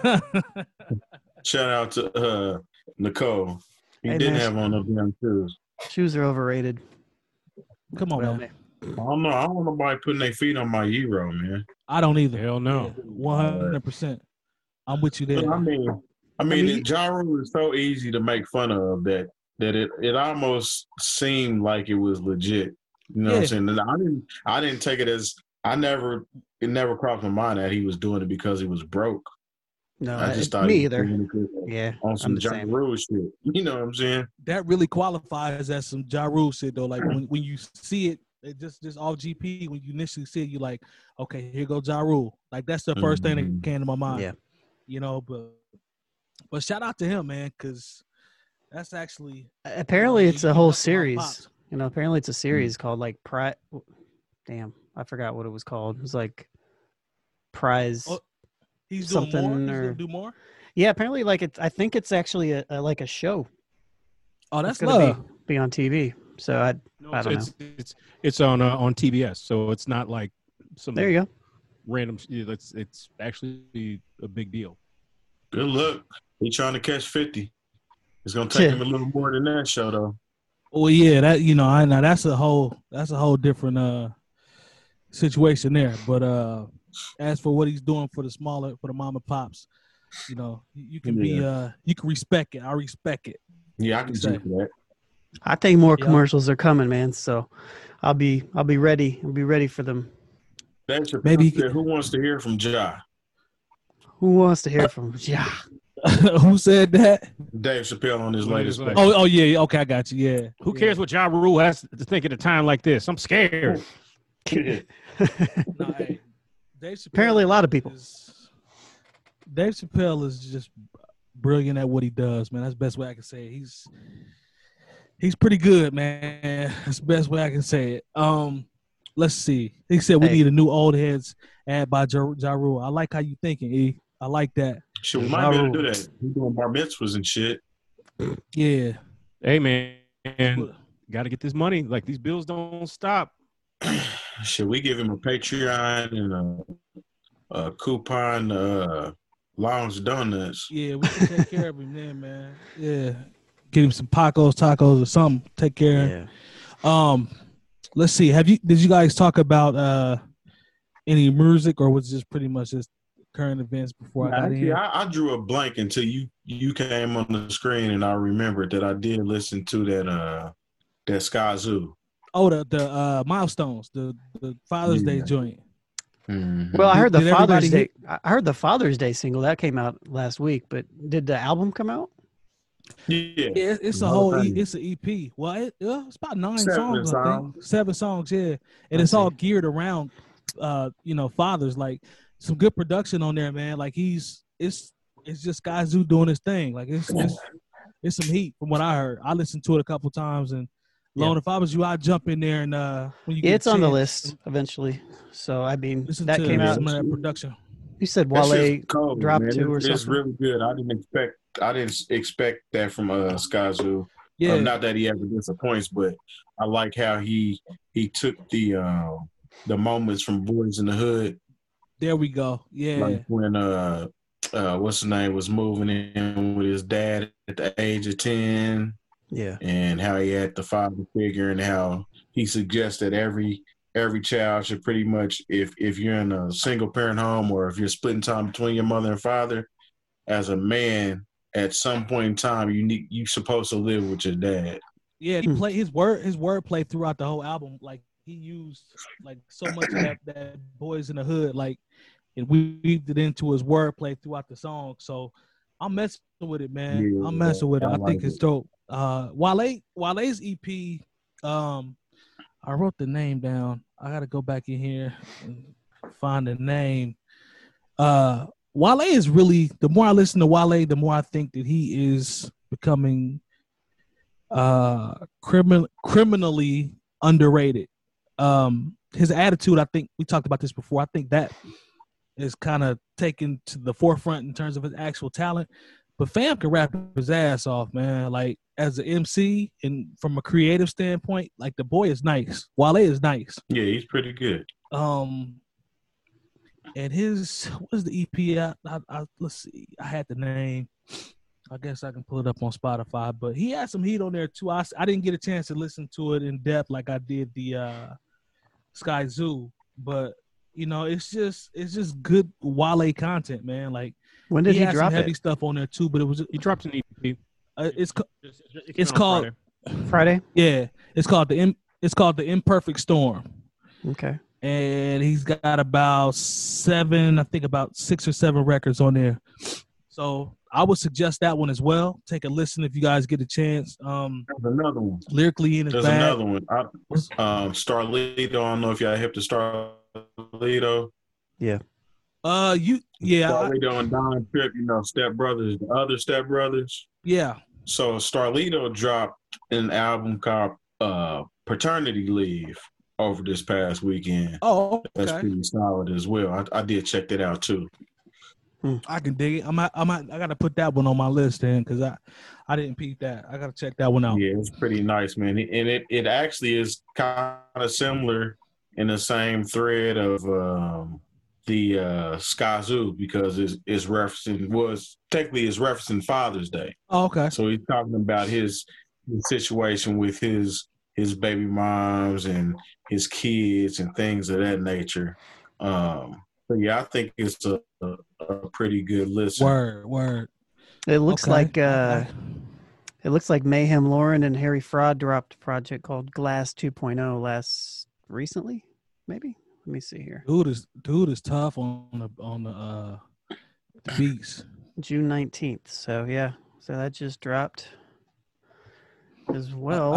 Shout out to Nicole. He Hey, didn't man. have on no damn shoes. Shoes are overrated. Come on, Well, man. I don't know. I don't want nobody putting their feet on my gyro, man. I don't either. Hell no. 100%. I'm with you there. But I mean, Ja Rule is so easy to make fun of that it almost seemed like it was legit. You know what I'm saying? And I didn't take it as it never crossed my mind that he was doing it because he was broke. No, I just thought me he was either. doing it Yeah, on I'm some the Ja same. Rule shit. You know what I'm saying? That really qualifies as some Ja Rule shit, though. Like when you see it It just off GP when you initially see it, you like, okay, here goes Ja Rule. Like that's the first thing that came to my mind. Yeah. You know, but shout out to him, man, because that's actually Apparently it's a you whole got the series. pops. You know, apparently it's a series called like Damn, I forgot what it was called. It was like Prize. Oh, he's doing something more. He's or- gonna do more. Yeah, apparently like I think it's actually a like a show. Oh, It's that's gonna love. be on TV. So I don't know. It's on TBS, so it's not like some There you go. random. It's actually a big deal. Good luck. He's trying to catch 50. It's gonna take him a little more than that show, though. Well, yeah, that I know that's a whole different situation there. But as for what he's doing for the mom and pops, you know, you can be you can respect it. I respect it. Yeah, I can see that. I think more Yeah. commercials are coming, man. So I'll be ready. I'll be ready for them. That's your Maybe he said, who wants to hear from Ja? Who wants to hear from? Yeah. Who said that? Dave Chappelle on his When he latest. was like- special. Oh yeah. Okay, I got you. Yeah. Who cares what Ja Rule has to think at a time like this? I'm scared. No, hey, Dave Chappelle Apparently a lot of people. Dave Chappelle is just brilliant at what he does, man. That's the best way I can say it. He's pretty good, man. That's the best way I can say it. Let's see. He said we Hey. need a new old heads ad by Ja Rule. I like how you thinking, E. I like that. Shit, we might be able to do that. He's doing bar mitzvahs and shit. Yeah. Hey man, got to get this money. Like these bills don't stop. Should we give him a Patreon and a coupon lounge donuts? Yeah, we can take care of him then, man. Yeah. Get him some tacos or something. Take care of him. Yeah. Let's see. Did you guys talk about any music, or was it just pretty much just current events before I got in Actually, here? I drew a blank until you came on the screen, and I remembered that I did listen to that Sky Zoo. Oh, the milestones, the Father's Day joint. Mm-hmm. Well, I heard the Did Father's everybody Day. I heard the Father's Day single that came out last week. But did the album come out? Yeah, Yeah, it's a The whole. whole thing. It's an EP. Well, it's about 9 7 songs. I think 7 songs. Yeah, and it's all geared around, fathers. Like some good production on there, man. Like it's just Sky Zoo doing his thing. Like it's some heat from what I heard. I listened to it a couple times, and Lone, if I was you, I'd jump in there and when you get It's a on the chance, list eventually. So I mean, Listen that to came out. some of that production. You said That Wale shit's cold, dropped man. 2 or It's something. really good. I didn't expect that from Sky Zoo. Yeah, Not that he ever disappoints, but I like how he took the moments from Boys in the Hood, there we go. Yeah, like when what's his name was moving in with his dad at the age of 10, Yeah. and how he had the father figure, and how he suggests that every child should pretty much, if you're in a single parent home or if you're splitting time between your mother and father, as a man, at some point in time, you're supposed to live with your dad. yeah. He played his word play throughout the whole album. Like he used like so much of that Boys in the Hood, like, and weaved it into his wordplay throughout the song. So I'm messing with it, man. Yeah, I'm messing with it. I I like think it's it. dope. Wale's EP, I wrote the name down. I gotta go back in here and find the name. Wale is really, the more I listen to Wale, the more I think that he is becoming criminally underrated. His attitude, I think we talked about this before. I think that is kind of taken to the forefront in terms of his actual talent. But fam can rap his ass off, man. Like as an MC and from a creative standpoint, like the boy is nice. Wale is nice. Yeah, he's pretty good. And his, what is the EP? Let's see. I had the name. I guess I can pull it up on Spotify. But he had some heat on there too. I didn't get a chance to listen to it in depth like I did the Sky Zoo. But you know, it's just good Wale content, man. Like When did he had drop some heavy it? stuff on there too. But it was He dropped an EP. it's It's called Friday? yeah. It's called the Imperfect Storm. Okay. And he's got about 6 or 7 records on there. So I would suggest that one as well. Take a listen if you guys get a chance. There's another one. Lyrically in his There's bag. another one. Starlito. I don't know if y'all hip to Starlito. Yeah. Starlito and Don Tripp, Step Brothers, the other Step Brothers. Yeah. So Starlito dropped an album called Paternity Leave over this past weekend. Oh, okay. That's pretty solid as well. I did check that out too. I can dig it. I gotta put that one on my list then, because I didn't peep that. I gotta check that one out. Yeah, it's pretty nice, man. And it actually is kind of similar in the same thread of the Skazoo, because it's referencing Father's Day. Oh, okay. So he's talking about his situation with his baby moms and his kids and things of that nature. But yeah, I think it's a pretty good listen. Word. It looks like Mayhem Lauren and Harry Fraud dropped a project called Glass 2.0 recently, maybe. Let me see here. Dude is tough on the beats. June 19th. So yeah, so that just dropped as well. I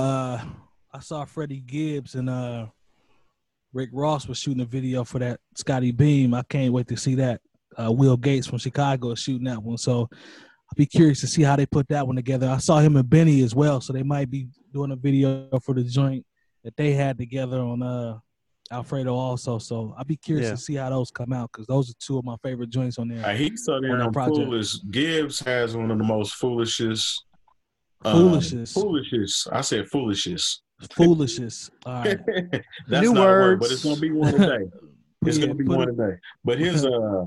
saw Freddie Gibbs and Rick Ross was shooting a video for that Scotty Beam. I can't wait to see that. Will Gates from Chicago is shooting that one. So I'll be curious to see how they put that one together. I saw him and Benny as well. So they might be doing a video for the joint that they had together on Alfredo also. So I'll be curious to see how those come out, because those are two of my favorite joints on there. He's so damn foolish. Gibbs has one of the most foolishest. Foolishness. I said foolishness. Foolishness. All right. That's New not words. a word, but it's gonna be one today. It's gonna be one today. But his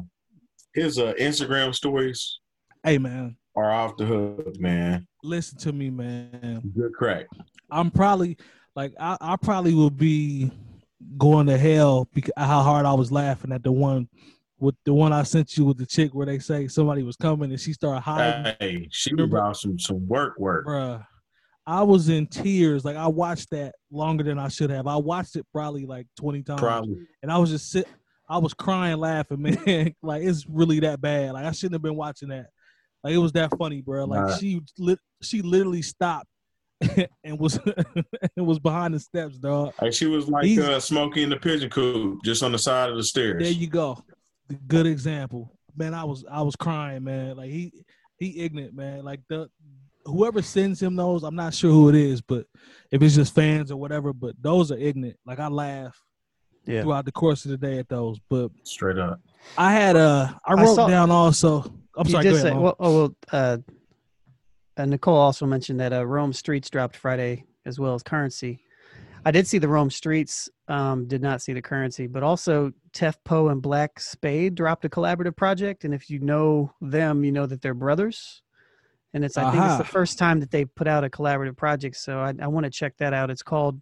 Instagram stories, hey man, are off the hook, man. Listen to me, man. Good crack. I'm probably I probably will be going to hell because how hard I was laughing at the one I sent you with the chick where they say somebody was coming and she started hiding. Hey, she was about some work. Bruh, I was in tears. Like, I watched that longer than I should have. I watched it probably like 20 times. And I was just I was crying, laughing, man. Like, it's really that bad. Like, I shouldn't have been watching that. Like, it was that funny, bro. Like, she literally stopped and was behind the steps, dog. Like, she was like Smokey in the pigeon coop, just on the side of the stairs. There you go. Good example, man. I was crying, man. Like, he ignorant, man. Like, whoever sends him those, I'm not sure who it is, but if it's just fans or whatever, but those are ignorant. Like, I laugh throughout the course of the day at those. But straight up, I wrote down also. I'm sorry. Go ahead. Nicole also mentioned that Rome Streets dropped Friday as well as Currency. I did see the Rome Streets, did not see the Currency, but also Tef Poe and Black Spade dropped a collaborative project. And if you know them, you know that they're brothers. And I think it's the first time that they put out a collaborative project. So I want to check that out. It's called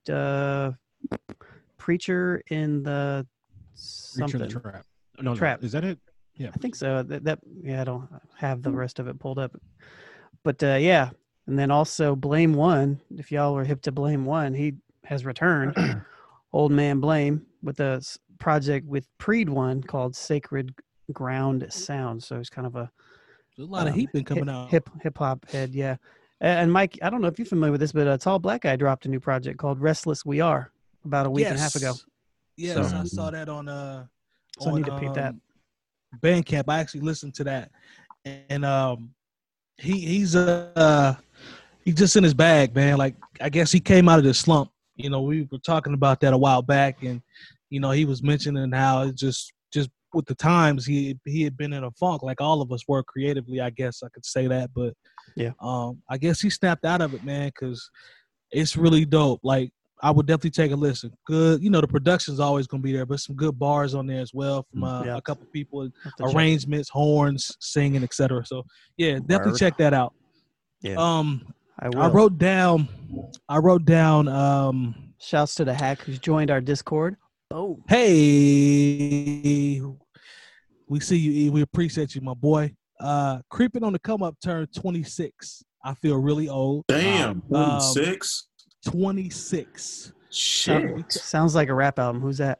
Preacher in the something. Preacher in the Trap. No, Trap. Is that it? Yeah. I think so. I don't have the rest of it pulled up. But yeah. And then also Blame One. If y'all were hip to Blame One, he has returned. Old Man Blame with a project with Preed One called Sacred Ground Sound. So it's kind of a lot of heat been coming out. Hip hop head, yeah. And Mike, I don't know if you're familiar with this, but a Tall Black Guy dropped a new project called Restless We Are about a week and a half ago. Yes, so I saw that on so I need to peep that. Bandcamp. I actually listened to that, and he's just in his bag, man. Like, I guess he came out of the slump. You know, we were talking about that a while back, and you know, he was mentioning how it just with the times he had been in a funk, like all of us were creatively. I guess I could say that, but yeah, I guess he snapped out of it, man, because it's really dope. Like, I would definitely take a listen. Good, you know, the production's always gonna be there, but some good bars on there as well from a couple people, arrangements, horns, singing, etc. So yeah, definitely check that out. Yeah, I wrote down. Shouts to the hack who's joined our Discord. Oh, hey, we see you, E. We appreciate you, my boy. Creeping on the come up, turned 26. I feel really old. Damn, 26. 26. Shit. Sounds like a rap album. Who's that?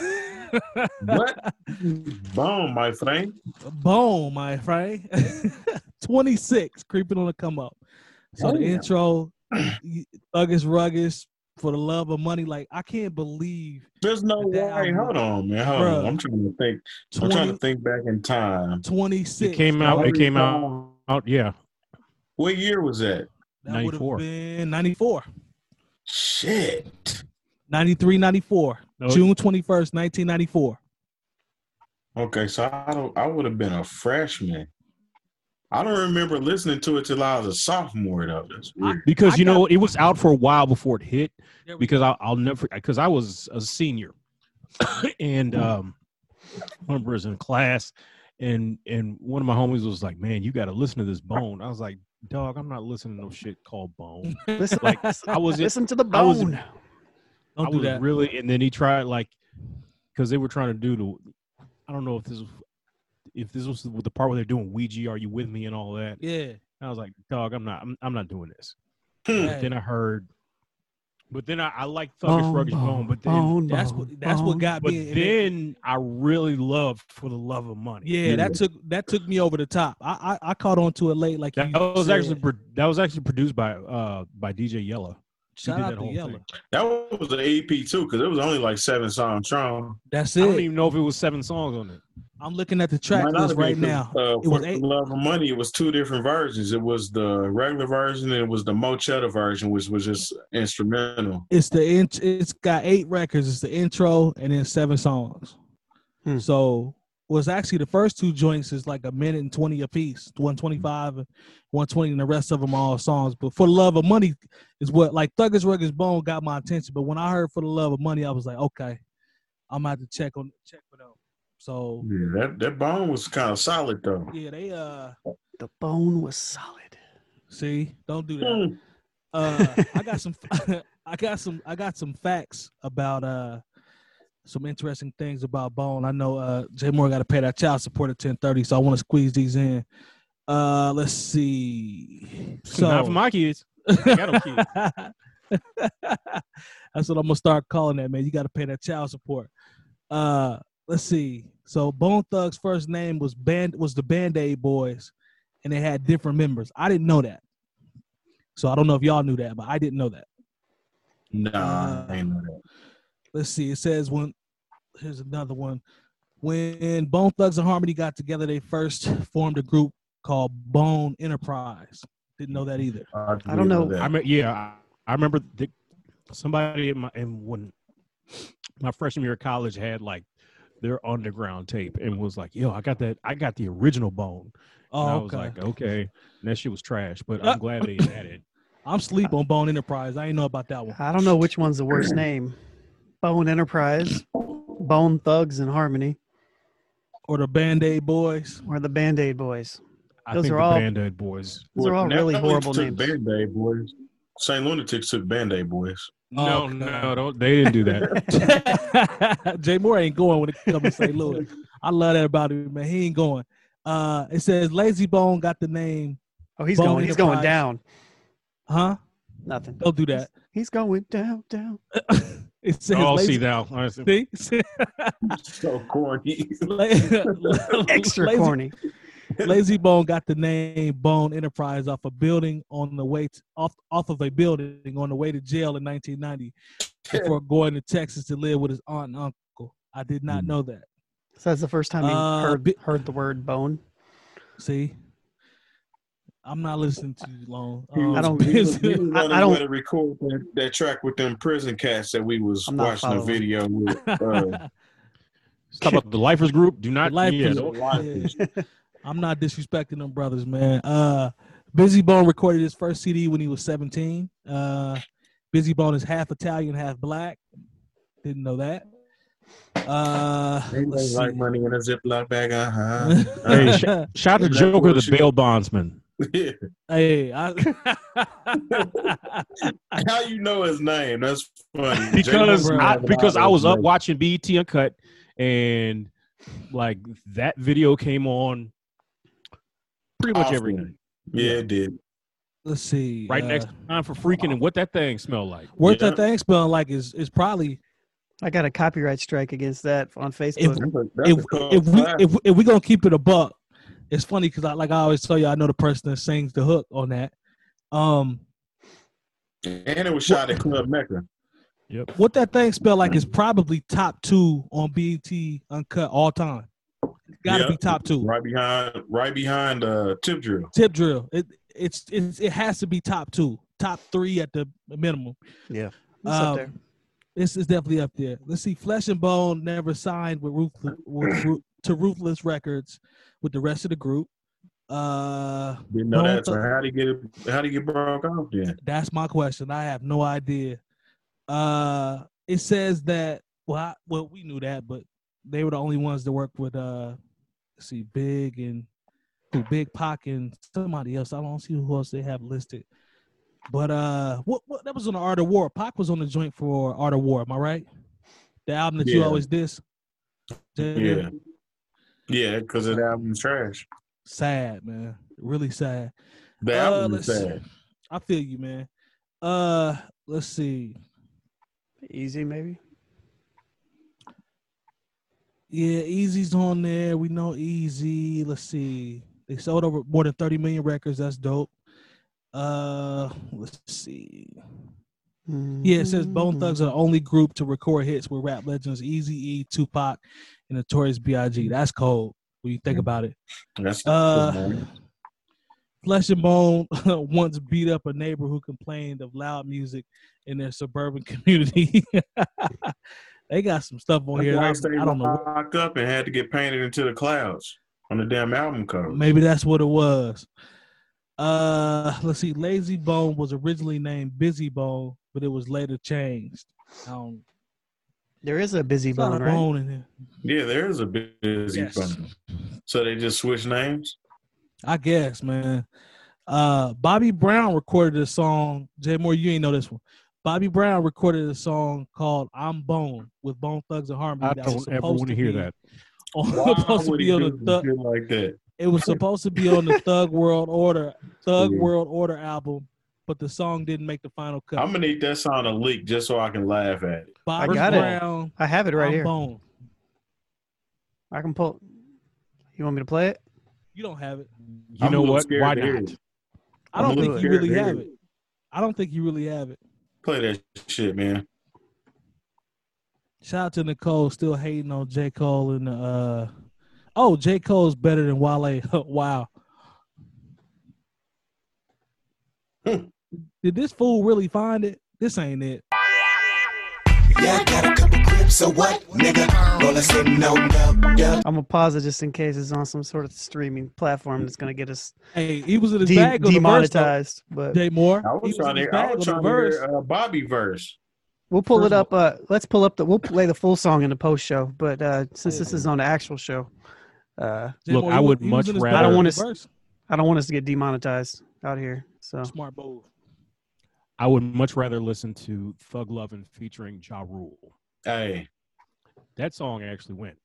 What? Boom, my friend. Boom, my friend. 26, creeping on the come up. So the intro, Thuggish Ruggish, For the Love of Money. Like, I can't believe. There's no way. Hold on, man. Hold on. I'm trying to think. I'm trying to think back in time. 26. It came out. Yeah. What year was that? That would have been 94. Shit. 93, 94. No. June 21st, 1994. Okay, so I would have been a freshman. I don't remember listening to it till I was a sophomore, though. That's weird. Because, it was out for a while before it hit. Because I'll never, because I was a senior. And I remember I was in class, and one of my homies was like, man, you got to listen to this Bone. I was like, dog, I'm not listening to no shit called Bone. Listen, listen to the Bone. Don't do that. Really, and then he tried, like, because they were trying to do I don't know if this was the part where they're doing Ouija, Are You With Me and all that. Yeah. I was like, dog, I'm not doing this. Hey. Then I heard, but then I liked Thuggish Ruggish Bone, but then that's what got me. But then I really loved For the Love of Money. Yeah, that took me over the top. I caught on to it late, like that was actually produced by DJ Yella. Shout out to Yella. That was an EP too, because it was only like 7 songs strong. That's it. I don't even know if it was 7 songs on it. I'm looking at the track list right now. It was For the Love of Money. It was 2 different versions. It was the regular version and it was the Mochetta version, which was just instrumental. It's got 8 records. It's the intro and then 7 songs. So was actually the first 2 joints is like a minute and 20 apiece, 125 and 120, and the rest of them are all songs. But For the Love of Money is what, like, Thuggish Ruggish Bone got my attention. But when I heard For the Love of Money, I was like, okay, I'm gonna have to check for them. So yeah, that Bone was kind of solid though. Yeah, the Bone was solid. See, don't do that. I got some facts about some interesting things about Bone. I know Jay Moore got to pay that child support at 10:30, so I want to squeeze these in. Let's see. So not for my kids. I got them kids. That's what I'm gonna start calling that, man. You got to pay that child support. Let's see. So Bone Thugs' first name was the Band-Aid Boys, and they had different members. I didn't know that. So I don't know if y'all knew that, but I didn't know that. Nah, I didn't know that. Let's see. It says here's another one. When Bone Thugs and Harmony got together, they first formed a group called Bone Enterprise. Didn't know that either. I don't know. I remember somebody when my freshman year of college had like their underground tape and was like, yo, I got the original Bone. Oh, and I was like, okay. And that shit was trash, but I'm glad they had it. I'm sleep on Bone Enterprise. I ain't know about that one. I don't know which one's the worst name. Bone Enterprise, Bone Thugs and Harmony. Or the Band-Aid Boys. Or the Band-Aid Boys. Those are all Band-Aid Boys. Those are all really horrible names. Band-Aid Boys. St. Lunatics took Band-Aid Boys. No, they didn't do that. Jay Moore ain't going when it comes to St. Louis. I love that about him, man. He ain't going. It says Lazy Bone got the name. Oh, he's going. He's going down. Huh? Nothing. Don't do that. He's going down. It says Lazy, see now. See? So corny. Extra corny. Lazy Bone got the name Bone Enterprise off a building on the way off of a building on the way to jail in 1990 before going to Texas to live with his aunt and uncle. I did not know that. So that's the first time you heard the word bone. See, I'm not listening too long. I don't want to record that track with them prison cats that we was watching a video with. Talk about the Lifers group. Do not. I'm not disrespecting them brothers, man. Busy Bone recorded his first CD when he was 17. Busy Bone is half Italian, half black. Didn't know that. Like money in a Ziploc bag. Hey, shout out to Joker, the bail bondsman. Yeah. Hey, how you know his name? That's funny. Because I was up watching BET Uncut, and like that video came on pretty much every night. Yeah, it did. Let's see. Right next time for Freaking, and what that thing smelled like. What that thing smelled like is probably. I got a copyright strike against that on Facebook. If we gonna keep it a buck, it's funny because I always tell you, I know the person that sings the hook on that. And it was shot at Club Mecca. Yep. What that thing spelled like is probably top 2 on BET Uncut all time. It's got to be top 2. Right behind Tip Drill. Tip Drill. It has to be top 2, top 3 at the minimum. Yeah, it's up there. This is definitely up there. Let's see. Flesh and Bone never signed to Ruthless Records with the rest of the group. Didn't know that. So how do you get broke off then? That's my question. I have no idea. It says that we knew that, but they were the only ones that worked with Big Pac and somebody else. I don't see who else they have listed. But what that was on the Art of War. Pac was on the joint for Art of War. Am I right? The album that you always diss. Yeah, because the album's trash. Sad, man. Really sad. The album is sad. I feel you, man. Let's see. Easy, maybe. Yeah, Easy's on there. We know Easy. Let's see. They sold over more than 30 million records. That's dope. Let's see. Yeah, it says Bone Thugs are the only group to record hits with rap legends Eazy-E, Tupac, and Notorious B.I.G. That's cold when you think about it. That's Flesh and Bone once beat up a neighbor who complained of loud music in their suburban community. They got some stuff on here. I don't know. Locked up and had to get painted into the clouds on the damn album cover. Maybe that's what it was. Let's see. Lazy Bone was originally named Busy Bone, but it was later changed. There is a Busy Bone, right? Bone in here. Yeah, there is a Busy Bone. So they just switched names? I guess, man. Bobby Brown recorded a song. Jay Moore, you ain't know this one. Bobby Brown recorded a song called "I'm Bone" with Bone Thugs and Harmony. I don't ever want to hear that. Supposed to be on the Thug like that. It was supposed to be on the Thug World Order album, but the song didn't make the final cut. I'm gonna need that song to leak just so I can laugh at it. Bobby I got Brown, it. I have it right here. Bone. I can pull. You want me to play it? You don't have it. You know what? Why not? I don't think you really have it. I don't think you really have it. Play that shit, man. Shout out to Nicole, still hating on J. Cole and J. Cole's better than Wale. Wow. Did this fool really find it? This ain't it. Yeah, I got a couple clips, so what, nigga? Roll us in, no doubt. I'm gonna pause it just in case it's on some sort of streaming platform that's gonna get us. Hey, he was in his bag on demonetized. The verse, but Jay Moore. I was trying to hear Bobby verse. We'll pull it up. Let's pull up we'll play the full song in the post show. But since this is on the actual show, look, I would much rather. I don't want us to get demonetized out here. So smart move. I would much rather listen to Thug Lovin' featuring Ja Rule. Hey, that song actually went.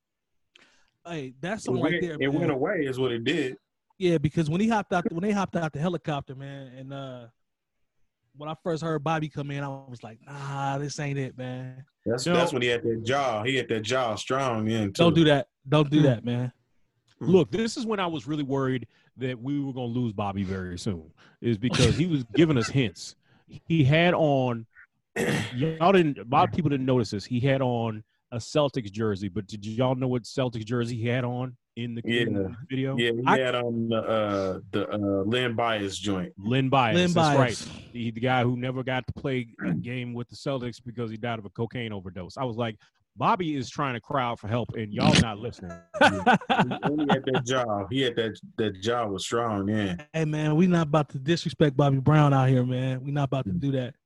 Hey, that song right there. It went away, is what it did. Yeah, because when they hopped out the helicopter, man, and when I first heard Bobby come in, I was like, nah, this ain't it, man. That's when he had that jaw. He had that jaw strong in. Don't do that. Don't do that, man. Look, this is when I was really worried that we were going to lose Bobby very soon, is because he was giving us hints. He had on, a lot of people didn't notice this. He had on a Celtics jersey, but did y'all know what Celtics jersey he had on in the video? Yeah, he had on the Len Bias joint. Len Bias, that's right. The guy who never got to play a game with the Celtics because he died of a cocaine overdose. I was like, Bobby is trying to cry out for help, and y'all not listening. He had that jaw. He had that jaw was strong, yeah. Hey, man, we not about to disrespect Bobby Brown out here, man. We not about to do that.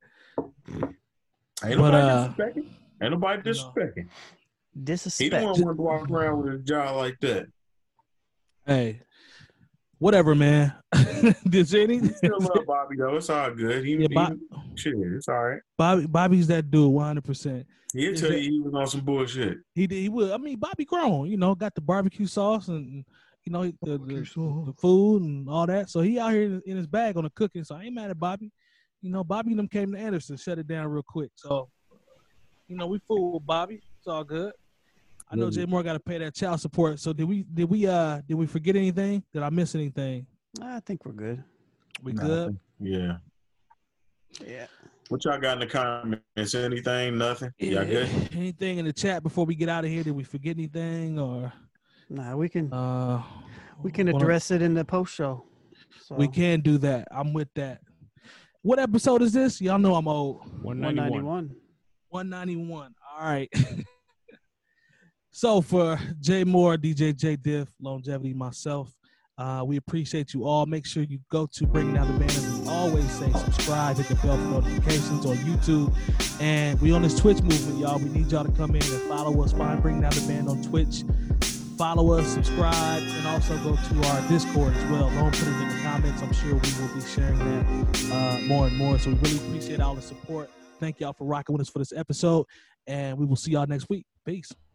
Ain't nobody disrespecting. Disrespect. He don't want to walk around with his jaw like that. Hey, whatever, man. Still love Bobby though. It's all good. Shit, it's all right. Bobby's that dude, 100%. He'll tell you he was on some bullshit. He would. I mean, Bobby grown, got the barbecue sauce and the food and all that. So he out here in his bag on the cooking. So I ain't mad at Bobby. Bobby and them came to Anderson, shut it down real quick. So, we fool with Bobby. It's all good. I know Jay Moore got to pay that child support. So did we forget anything? Did I miss anything? I think we're good. We good? Yeah. Yeah. What y'all got in the comments? Anything? Nothing? Y'all good? Anything in the chat before we get out of here? Did we forget anything or? Nah, we can address it in the post show. So. We can do that. I'm with that. What episode is this? Y'all know I'm old. 191. 191. All right. So for Jay Moore, DJ J Diff, Longevity, myself, we appreciate you all. Make sure you go to Bringing Down the Band. As we always say, subscribe, hit the bell for notifications on YouTube. And we on this Twitch movement, y'all. We need y'all to come in and follow us. Find Bringing Down the Band on Twitch. Follow us, subscribe, and also go to our Discord as well. Don't put it in the comments. I'm sure we will be sharing that more and more. So we really appreciate all the support. Thank y'all for rocking with us for this episode. And we will see y'all next week. Peace.